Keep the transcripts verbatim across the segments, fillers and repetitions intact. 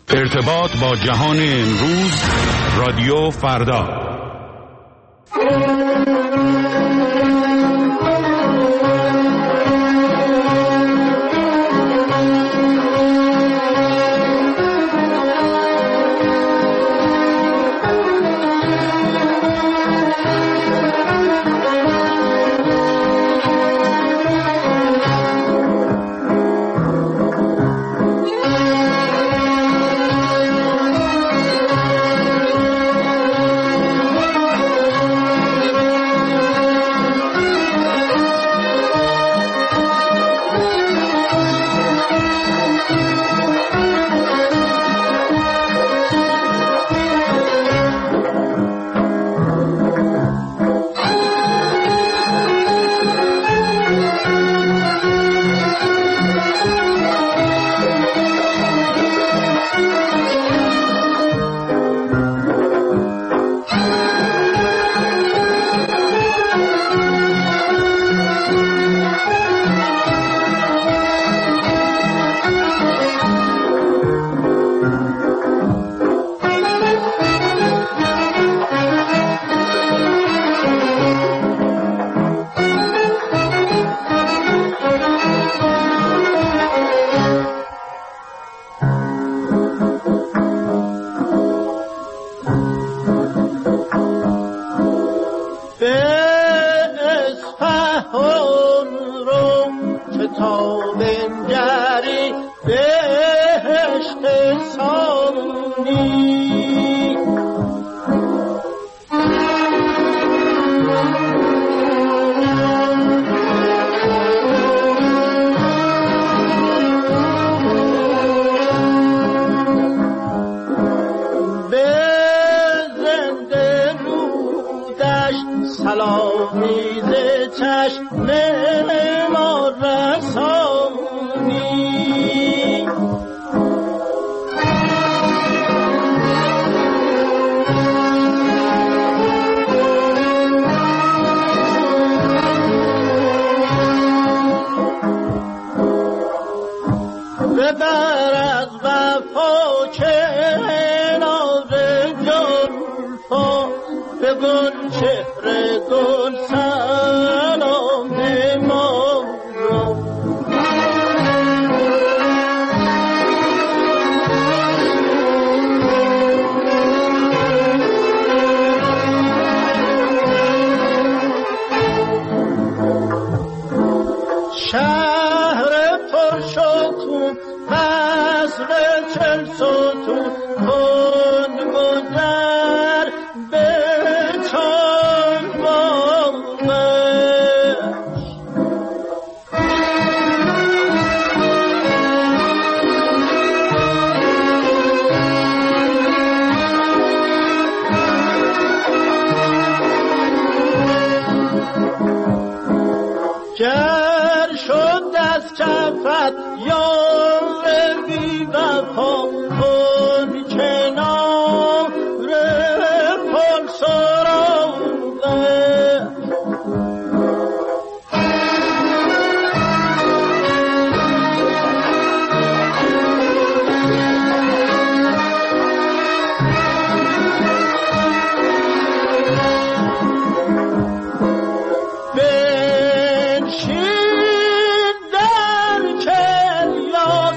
ارتباط با جهان امروز، رادیو فردا. در چه یا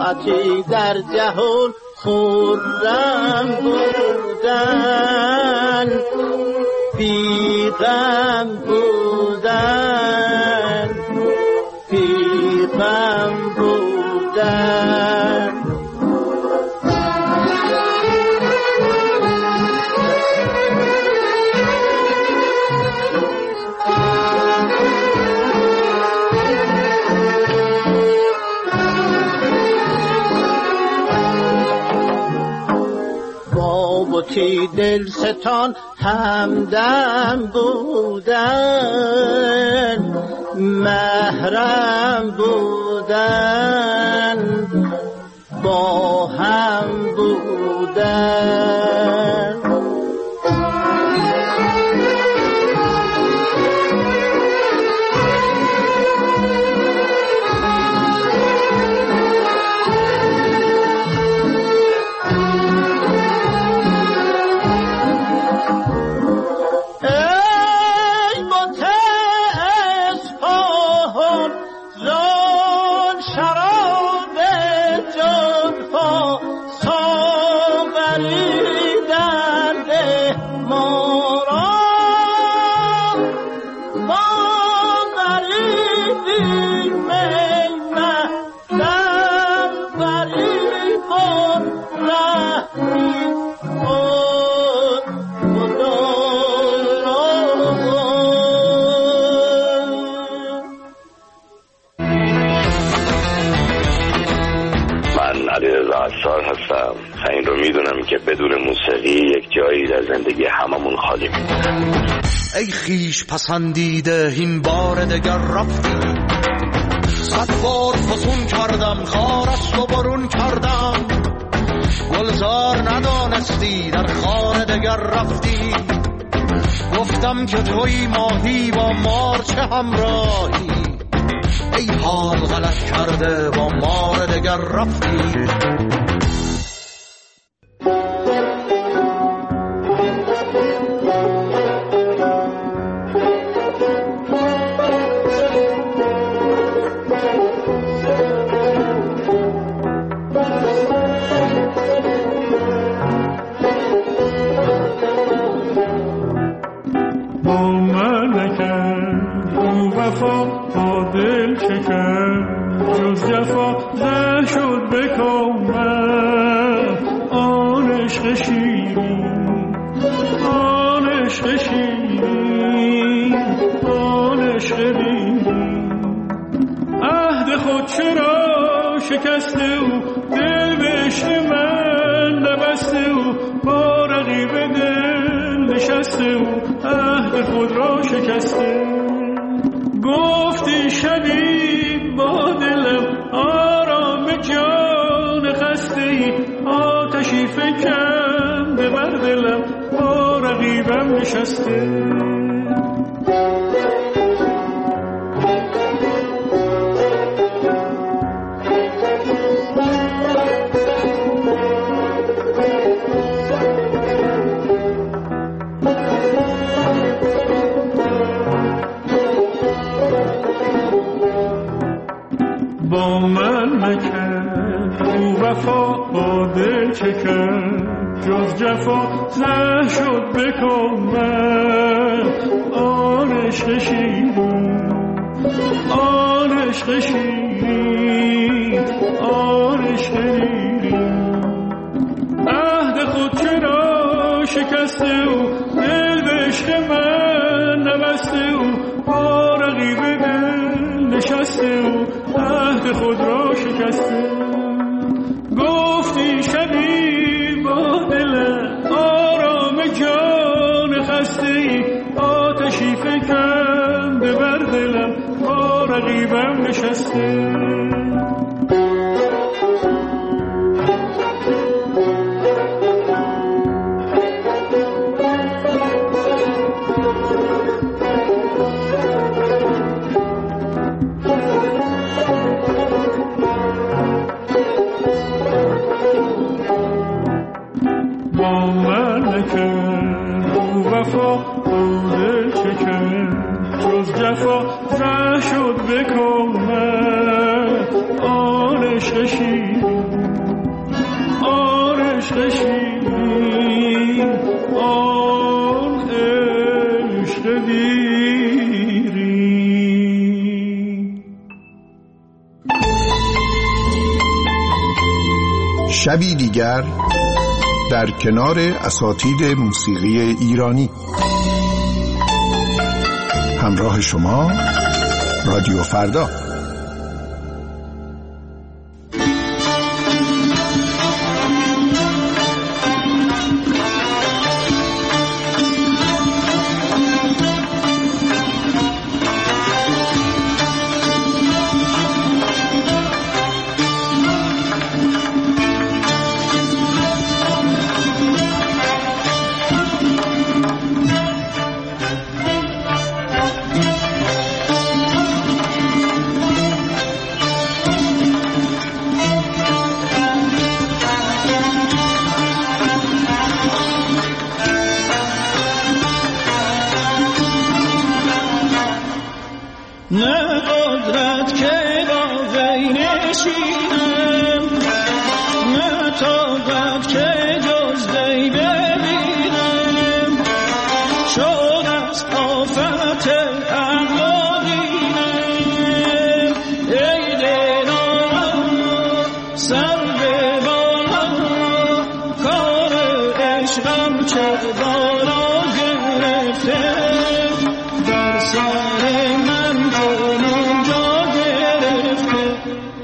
ساعتی در جهان خورم بودن، بیغم بودن، بیغم بودن. بابتی دل ستان همدم بودن، محرم بودن، با هم بودن. هستم. این رو میدونم که بدون موسیقی یک جایی در زندگی هممون خالی میمونه. ای خیش پسندیده این بار دگر رفتی، صد بار فسون کردم خار است و برون کردم، گلزار ندانستی در خار دگر رفتی، گفتم که توی ماهی با مار چه همراهی، ای حال غلط کرده با مار دگر رفتی. جفا ره شد بکن آن عشق شیرین آن عشق شیرین آن عشق دیرین. شبی دیگر در کنار اساتید موسیقی ایرانی. همراه شما رادیو فردا. نه قدرت که با وی نشینم، نه طاقت که جز وی ببینم. شد از آفت عقل و دینم، ای دلم سر به بالا، کار عشقم چه بالا گرفته. در سر من جنون جا گرفته.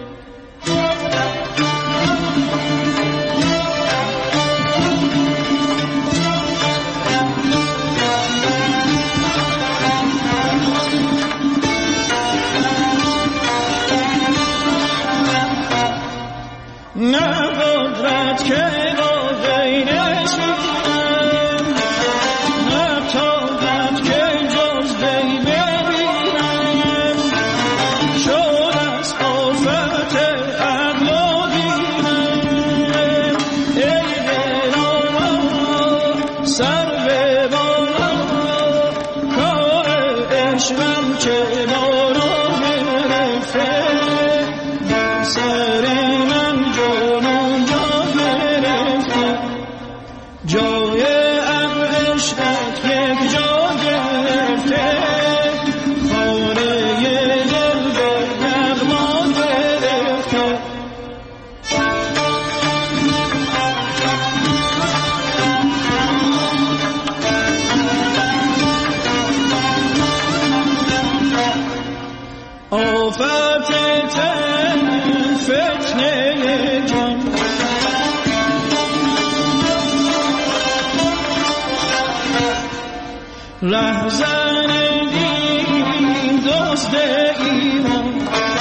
نه قدرت که با وی نشینم، نه طاقت که جز وی ببینم. شد از آفت عقل و دینم، ای دلم سر به بالا، کار عشقم چه بالا گرفته. در سر من جنون جا گرفته. جای عشقت یک جا گرفته. خانه دل به نغما گرفته. آفت تن فتنه جان، رهزن دین دوست ایمان.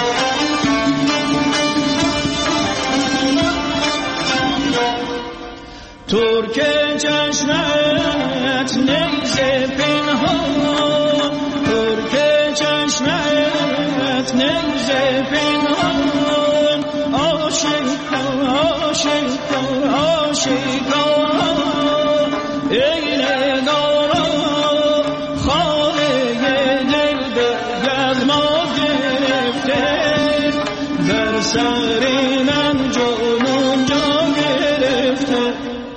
ترک چشمت نیزه پنهان، ترک چشمت نیزه پنهان. آشکار آشکار آشکار، ای نگارا خانه دل به یغما گرفته. در سر من جنون جا گرفته.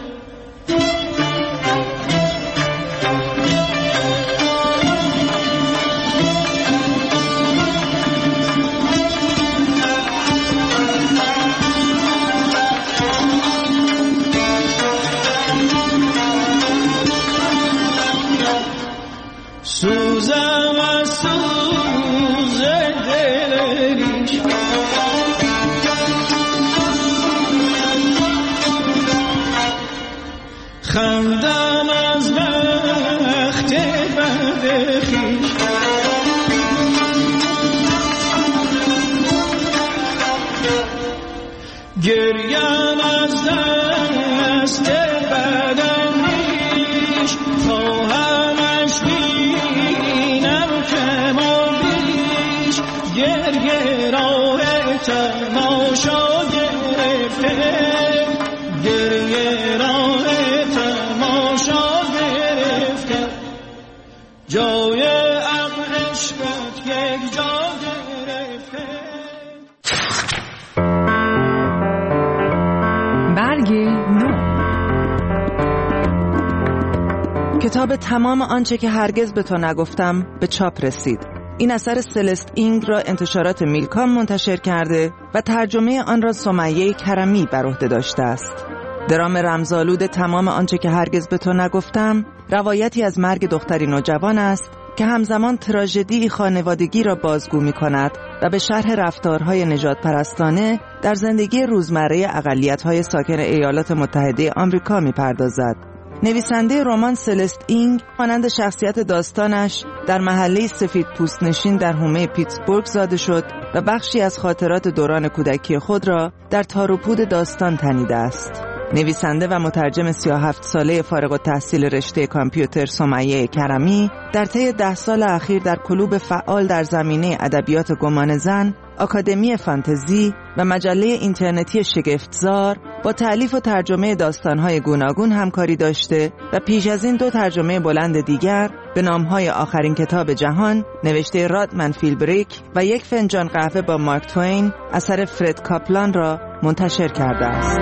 سوزم از سوز دل ریش، خندم از بخت بد خویش. گریم از دست بدندیش، خواهمش بینم که ما بیش. گریه راه تماشا گرفته. گریه راه تماشا گرفته. جای عشقت یک جا گرفته. برگی نو. کتاب تمام آنچه که هرگز به تو نگفتم به چاپ رسید. این اثر سلست اینگ را انتشارات میلکام منتشر کرده و ترجمه آن را سمیه کرمی بر عهده داشته است. درام رمزآلود تمام آنچه که هرگز به تو نگفتم روایتی از مرگ دختری نوجوان است که همزمان تراژدی خانوادگی را بازگو می کند و به شرح رفتارهای نژاد پرستانه در زندگی روزمره اقلیت‌های ساکن ایالات متحده آمریکا می پردازد. نویسنده رمان سلست اینگ مانند شخصیت داستانش در محله سفید پوست نشین در حومه پیتسبورگ زاده شد و بخشی از خاطرات دوران کودکی خود را در تار و پود داستان تنیده است. نویسنده و مترجم سی و هفت ساله فارغ التحصیل رشته کامپیوتر سمیه کرمی در طی ده سال اخیر در کلوب فعال در زمینه ادبیات گمان زن، آکادمی فانتزی و مجله اینترنتی شگفتزار با تألیف و ترجمه داستان‌های گوناگون همکاری داشته و پیش از این دو ترجمه بلند دیگر به نام‌های آخرین کتاب جهان نوشته رادمن فیلبریک و یک فنجان قهوه با مارک توین اثر فرد کاپلان را منتشر کرده است.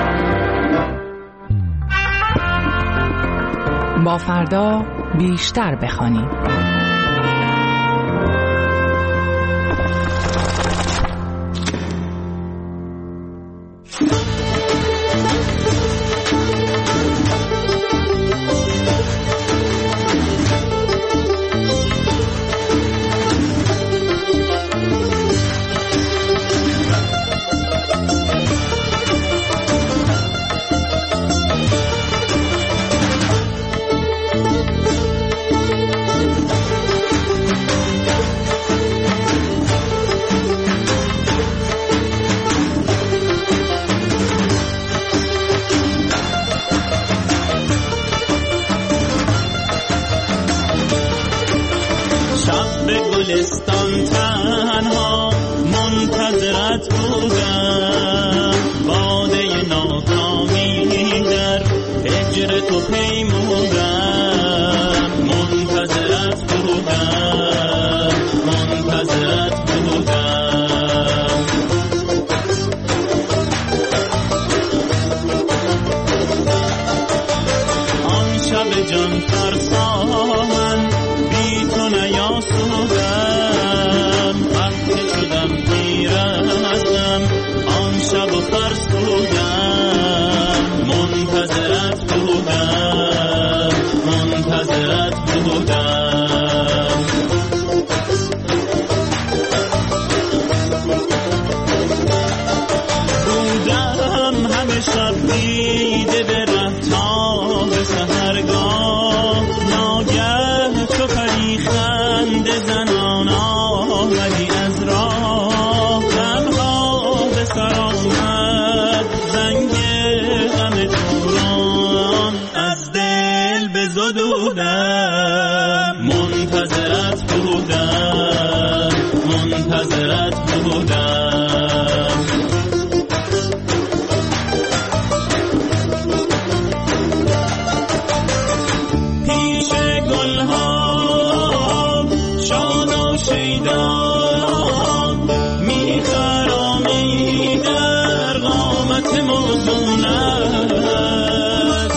با فردا بیشتر بخوانید. گلستان تنها منتظرت بودم، باده ناکامی در هجر تو پیمودم، منتظرت بودم منتظرت بودم. آن شب جان فرسا من بی تو نیاسودم، وقتی شدم پیرزم آن شب و فرسودم، منتظرت بودم منتظرت بودم. بودم همه شب دیده به ره تا به سحرگاه، ناگه چو پری خنده زنان آمدی از راه، غمها به سر آمد زنگ غم دوران از دل بزدودم، منتظرت بودم منتظرت بودم. پیش گلها شاد و شیدان میخرامی در قامت موزونت،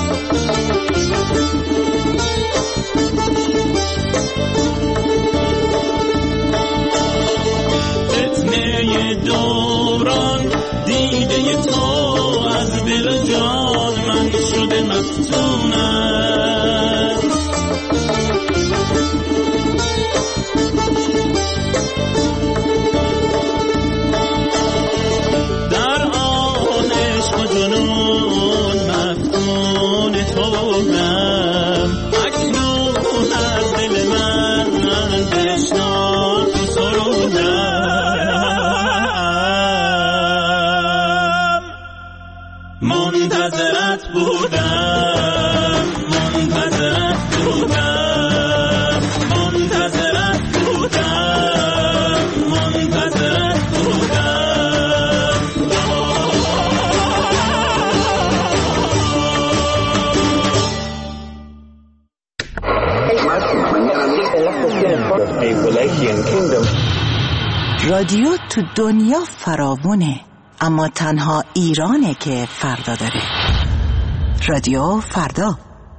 فتنه دوران دیده تو از دل جان من شده مفتونت، در آن عشق و جنون مفتون تو بودم، اکنون از دل من من بشنو تو سرودم، منتظرت بودم منتظرت بودم منتظرت بودم منتظرت بودم. رادیو تو دنیا فراوونه، اما تنها ایرانه که فردا داره. رادیو فردا.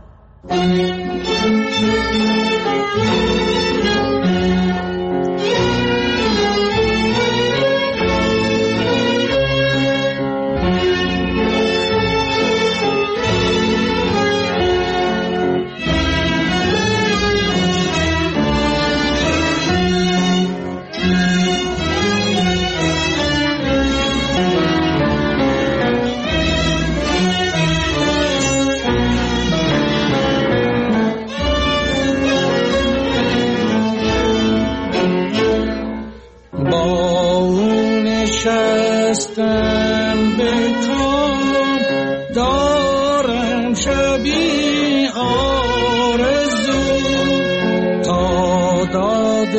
شستم به کام دارم شبی آرزو تا داد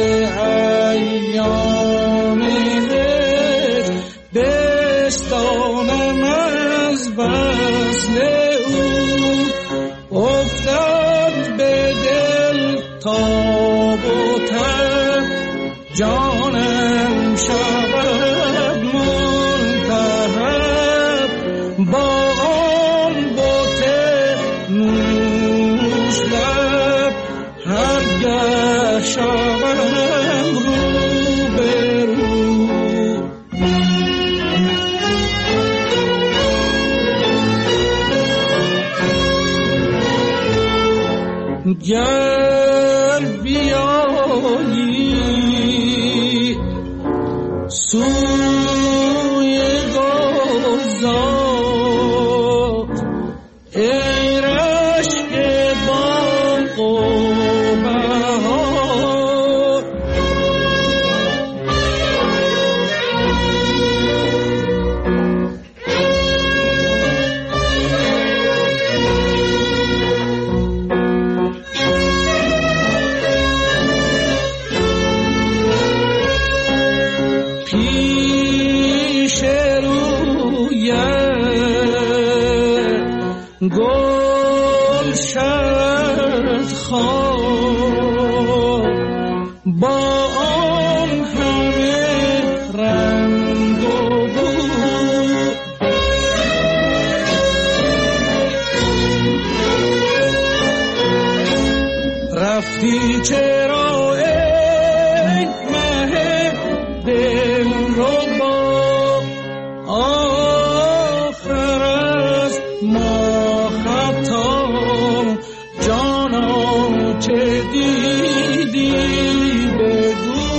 ایام دل بستانم از وصل او افتاد به دل تاب و تب جانم شود با آن بوته نوش لب هرگه شوم رو به رو گر بیایی سوی گلزار گل شد خواب با آن همه رنگ و بو رفتی چرا ای مه دل رو با آخر از ما چه دیدی بگو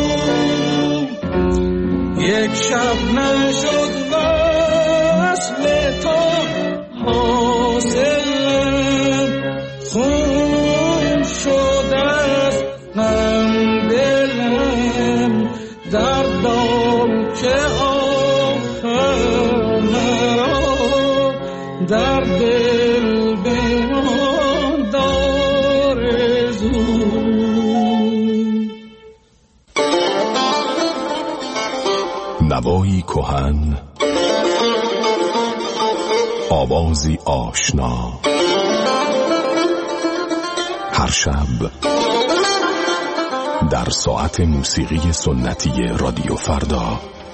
یک شب نشد وصل تو حاصلم خون شد از غم دلم دردم که آخر مرا در دل بمان داره نوایی کهن، آوازی آشنا، هر شب در ساعت موسیقی سنتی رادیو فردا.